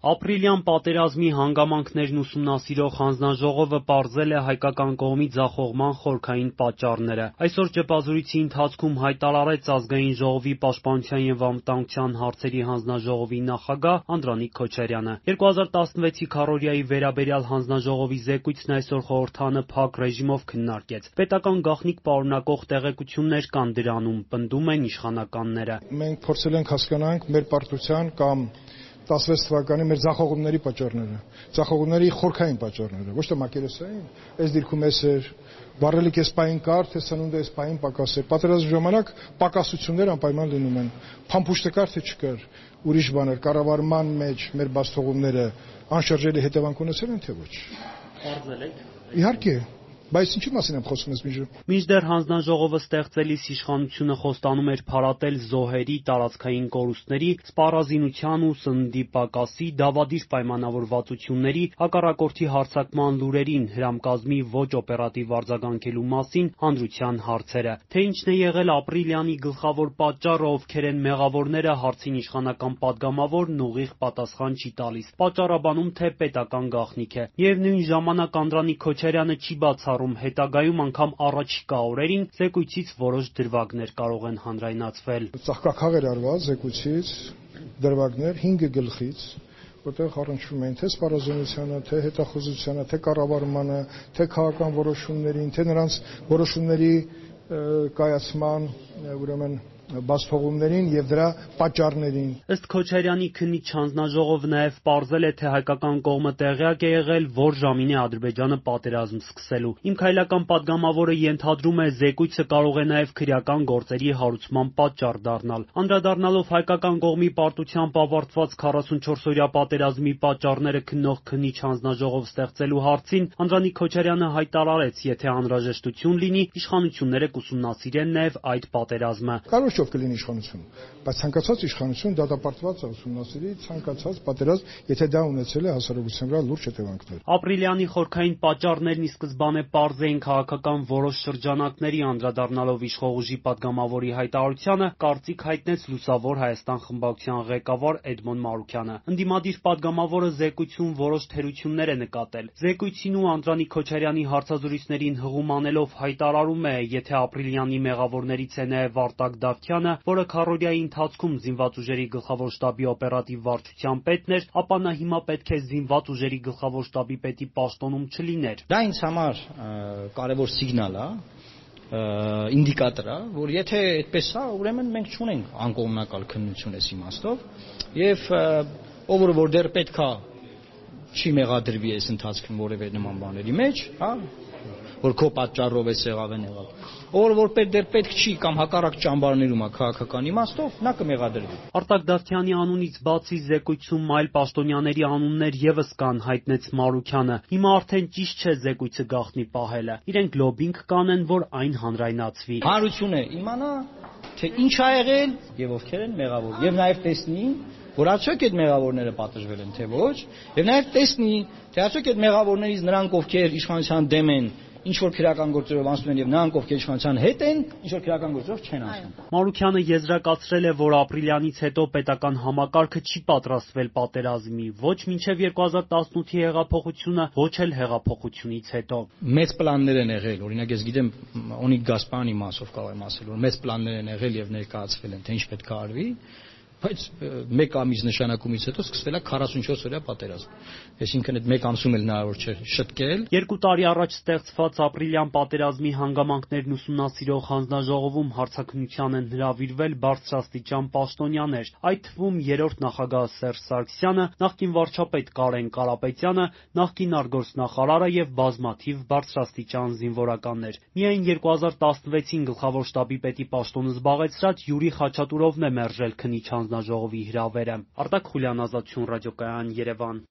Ապրիլյան պատերազմի հանգամանքներն ուսումնասիրող հանձնաժողովը պարզել է հայկական կողմի ձախողման խորքային պատճառները։ Այսօր ճեպազրույցի ընթացքում հայտարարեց Ազգային ժողովի պաշտպանության և անվտանգության հարցերի հանձնաժողովի նախագահ Անդրանիկ Քոչարյանը։ 2016-ի քառօրյայի վերաբերյալ հանձնաժողովի զեկույցն այսօր խորհրդարանը փակ ռեժիմով քննարկեց։ Պետական գաղտնիք պարունակող տեղեկություններ կան դրանում, պնդում են իշխանականները։ Մենք փորձել ենք հասկանանք մեր պարտության կամ 16 թվականի մեր ձախողումների պատճառները, ձախողումների խորքային պատճառները, ոչ թե մակերեսային, այս դիրքում էս էր, վառելիք էս պահին կար, թե սնունդը էս պահին պակաս էր։ Պատերազմի ժամանակ պակասություններ անպայման լինում են։ Փամփուշտը կար թե չկար, ուրիշ բան էր, կառավարման մեջ մեր բացթողումները անշարժելի հետևանք ունեցել են թե ոչ։ Պարզել եք։ Իհարկե, բայց ինչի մասին եմ խոսում ես միջում։ Մինչդեռ հանձնաժողովը ստեղծելիս իշխանությունը խոստանում էր փարատել զոհերի, տարածքային կորուստների, սպառազինության ու սննդի պակասի, դավադիր պայմանավորվածությունների, հակառակորդի հարձակման լուրերին, հրամկազմի ոչ օպերատիվ արձագանքելու մասին հանրության հարցերը։ Թե ինչն է եղել ապրիլյանի գլխավոր պատճառը, ովքեր են մեղավորները, հարցին իշխանական պատգամավորն ուղիղ պատասխան չի տալիս։ Պատճառաբանում թե պետական գաղտնիք է։ Միևնույն ժամանակ Անդրանիկ Քոչարյանը չի բացառում հետագայում անգամ առաջիկա օրերին զեկույցից որոշ դրվագներ կարող են հանրայնացվել։ Ծաղկաքաղ էր արված զեկույցից դրվագներ 5 գլխից, որտեղ առնչվում են թե սպառազինությանը, թե հետախուզությանը, թե կառավարմանը, թե քաղաքական որոշումներին, թե նրանց որոշումների կայացման, ուրեմն բացթողումներին եւ դրա պատճառներին։ Ըստ Քոչարյանի քննիչ հանձնաժողովը նաև պարզել է, թե հայկական կողմը տեղյակ է եղել, որ ժամին է Ադրբեջանը պատերազմ սկսելու։ Իմ քայլական պատգամավորը ենթադրում է, զեկույցը կարող է նաև քրեական գործերի հարուցման պատճառ դառնալ։ Անդրադառնալով հայկական կողմի պարտությամբ ավարտված 44-օրյա պատերազմի պատճառները քննող քննիչ հանձնաժողով ստեղծելու հարցին Անդրանիկ Քոչարյանը հայտարարեց, եթե անհրաժեշտություն լինի, իշխանությունները կուսումնասիրեն նաև այդ պատերազմը։ Ով կլինի իշխանություն, բայց ցանկացած իշխանություն դատապարտված է ուսումնասիրի ցանկացած պատերազմ, եթե դա ունեցել է հասարակության վրա լուրջ հետևանքներ։ Ապրիլյանի խորքային պատճառներն ի սկզբանե պարզ էին քաղաքական որոշ շրջանակների, անդրադառնալով իշխող ուժի պատգամավորի հայտարարությանը, կարծիք հայտնեց Լուսավոր Հայաստան խմբակցության ղեկավար Էդմոն Մանուկյանը։ Ընդդիմադիր պատգամավորը զեկույցում որոշ թերություններ է նկատել։ Զեկույցին ու Անդրանիկ Քոչարյանի հարցազրույցներին հղում անելով հայտարարում է, եթե Ապրիլյանի մեղավորներից է նաև Արտակ Դավթյանը, որը քառօրյայի ընթացքում զինված ուժերի գլխավոր շտաբի օպերատիվ վարչության պետն էր, ապա նա հիմա պետք է զինված ուժերի գլխավոր շտաբի պետի պաշտոնում չլիներ։ Դա ինձ համար կարևոր սիգնալ է, ինդիկատոր է, որ եթե այդպես է, ուրեմն մենք չունենք անկողմնակալ քննություն այս իմաստով, եւ ով որ դեռ պետքա չի մեղադրվի այս ընթացքում որևէ նման բաների մեջ, հա, որ քո պատճառով է եղավ են եղավ։ Ով որ դեռ պետք չի կամ հակառակ ճամբարներում է քաղաքական իմաստով, նա կմեղադրվի։ Արտակ Դավթյանի անունից բացի զեկույցում այլ պաշտոնյաների անուններ եւս կան, հայտնեց Մանուկյանը։ Հիմա արդեն ճիշտ չէ զեկույցը գաղտնի պահելը։ Իրենք լոբինգ կանեն, որ այն հանրայնացվի։ Հանրությունը իմանա, թե ինչ ա եղել եւ ովքեր են մեղավոր, եւ նաեւ տեսնի, որ արդյոք այդ մեղավորները պատժվել են թե ոչ, եւ նաեւ տեսնի, թե արդյոք այդ մեղավորներից նրանք ովքեր իշխանության դեմ են, ինչ որ քրեական գործերով անցնում են եւ նրանք ովքեր իշխանության հետ են, ինչ որ քրեական գործերով չեն անցնում։ Մանուկյանը եզրակացրել է, որ ապրիլյանից հետո պետական համակարգը չի պատրաստվել պատերազմի, ոչ մինչև 2018-ի հեղափոխությունը, ոչ էլ հեղափոխությունից հետո։ Մեծ պլաններ են եղել, օրինակ ես գիտեմ Օնիկ Գասպարյանի մասով կարող եմ ասել, որ մեծ պլաններ են եղել եւ ներկայացվել են, թե ինչ պետք է արվի, բայց մեկ ամիս նշանակումից հետո սկսվել է 44-օրյա պատերազմ։ Այսինքն այդ մեկ ամսում էլ հնարավոր չէ շտկել։ 2 տարի առաջ ստեղծված ապրիլյան պատերազմի հանգամանքներն ուսումնասիրող հանձնաժողովում հարցաքննության են հրավիրվել բարձրաստիճան պաշտոնյաներ, այդ թվում 3-րդ նախագահ Սերժ Սարգսյանը, նախկին վարչապետ Կարեն Կարապետյանը, նախկին արտգործնախարարը եւ բազմաթիվ բարձրաստիճան զինվորականներ։ Միայն 2016-ին գլխավոր շտաբի պետի պաշտոնը զբաղեցրած Յուրի Խաչատուրովն է մերժել քննիչ հանձնաժողովի հրավերը։ Արտակ Խուլյան, Ազատություն ռադիոկայան, Երևան։